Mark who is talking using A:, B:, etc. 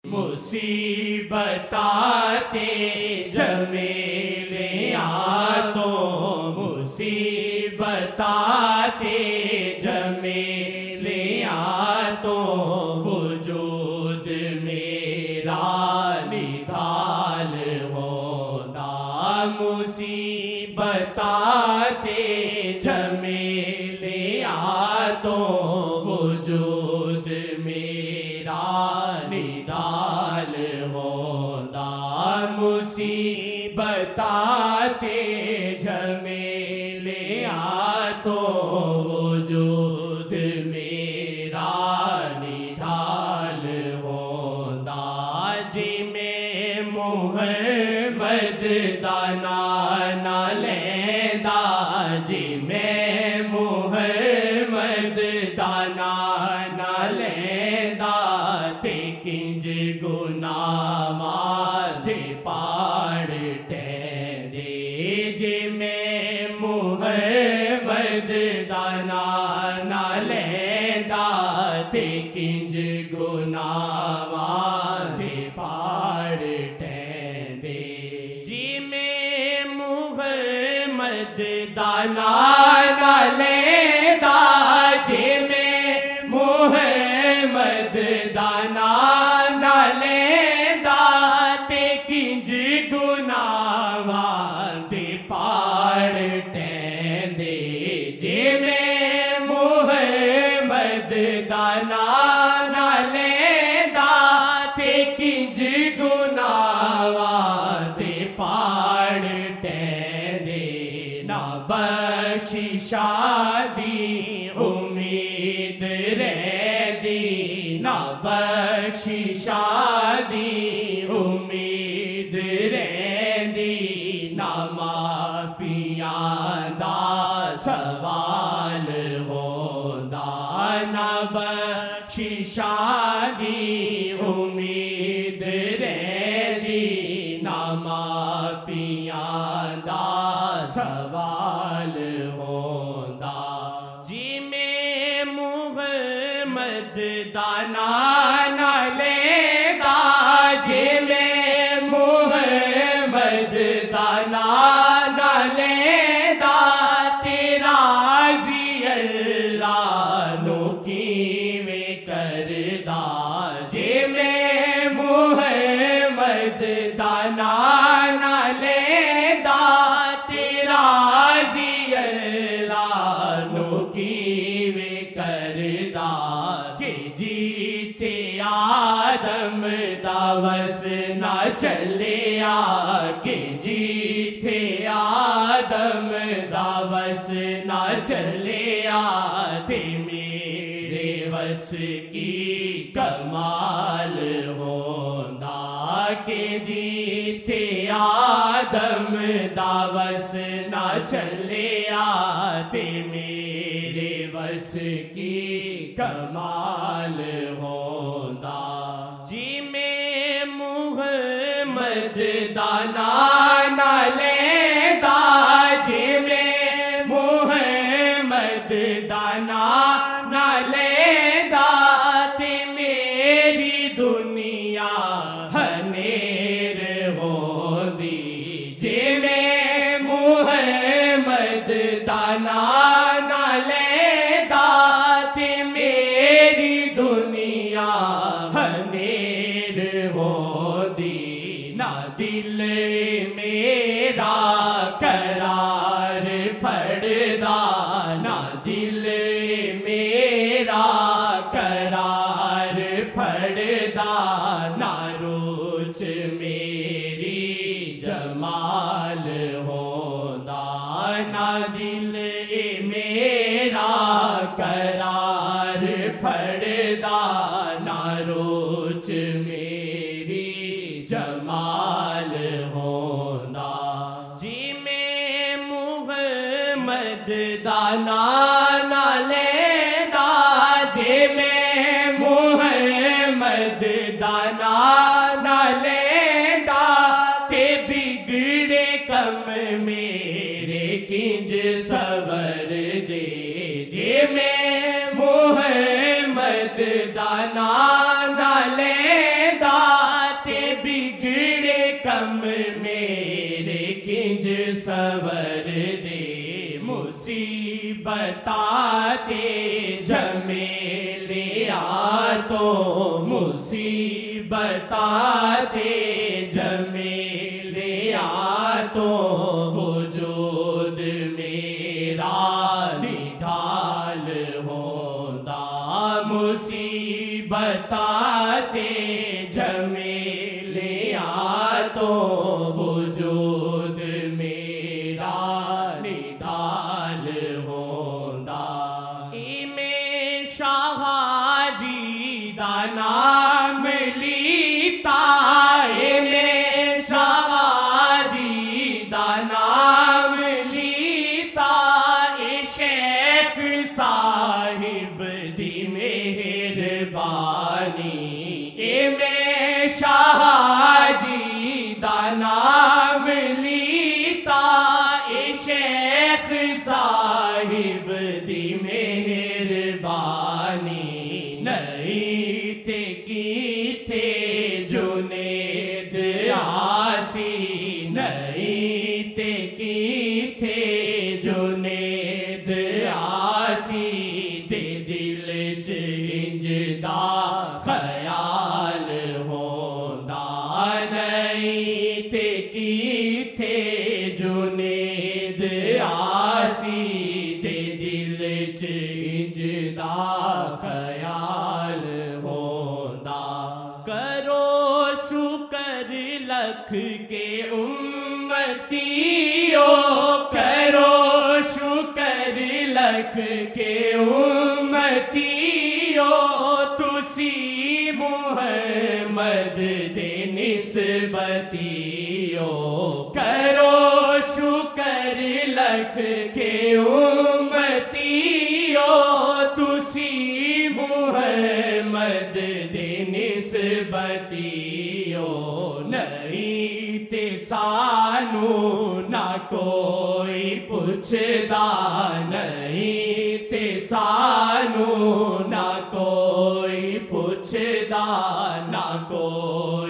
A: مصیبتاتے جمیلیاں تو مصیبتاتے جمیلیاں تو وجود میرا نڈھال ہوتا مصیبتاتے جمیلیاں تو وجود میرا نڈھال ہوتا مصیبتاتے جمیلیاں تو وجود میرا نڈھال ہوتا جی میں محمد دانا نہ لیندہ جی میں محمد دانا نہ لیندہ تے کنج گناہ دے پاڑ ٹیندے جی میں محمد دانا نہ لیندہ تے کنج گناہ دے پاڑ ٹیندے جی میں محمد دانا نہ لیندہ جی میں محمد دانا نہ لیندہ تے کنج گناہ دے پاڑ ٹیندے جی میں محمد دانا نہ لیندہ تے کنج گناہ دے پاڑ ٹیندے نہ بخششا دی امید رہندی نہ بخششا دی امید رہندی نہ معافیاں دا سوال ہوندا نہ بخششا دی امید رہندی نہ معافیاں دا سوال ہوندا جی میں محمد دانا نہ لیندہ جی میں محمد دانا نہ لیندہ تیرا راضی اللہ نو کیویں کردا جی میں محمد دانا نہ لیندہ تیرا راضی اللہ نو کیویں کردا کہ جیتے آدم دا وس نہ چلیا کہ جیتے آدم دا وس نہ چلیا تے میرے وس کی کمال ہوندا کہ جیتے آدم دا وس نہ چلیا تے میرے وس کی کمال ہوندا جی میں محمد دانا نہ لیندہ جی میں محمد دانا نہ لیندہ تے میری دنیا ہنیر ہوندی جی میں محمد دانا نہ لیندہ تے میری دنیا ہنیر ہوندی نہ دل میرا قرار پھڑدا نہ دل میرا قرار پھڑدا نہ روچ میری جمال ہوندا نہ دل میرا قرار پھڑدا نہ روچ میری جمال ہوندا جی میں محمد دانا نہ لیندہ جی میں محمد دانا نہ لیندہ تے بگڑے کم میرے کنج سور دے جی میں محمد دانا نہ لیندہ مصیبتاں تے جمیلیاں تو وجود میرا نڈھال ہوندا مصیبتاں تے جمیلیاں تو وجود میرا نڈھال ہوندا شاہ جی دا نام لیتا میں شاہ جی دا نام لیتا اے شیخ صاحب دی مہربانی اے میں شاہ جی دا نام لیتا اے شیخ صاحب دی مہربانی نہیں تے کی تھے جنید آسی نہیں تے کی تھے جنید آسی دے دل چنج دا خیال ہوندا نہیں تے کی تھے جنید آسی دے دل چنج دا خیال ہوندا کرو شکر لکھ کے امتیو کرو شکر لکھ کے امتیو تسی محمد دے نسبتیو کرو شکر لکھ کے امتیو تسی محمد دے نسبتیو نہیں تے سانو نہ کوئی پوچھدا نہیں تے سانو نہ کوئی پوچھدا نہ کوئی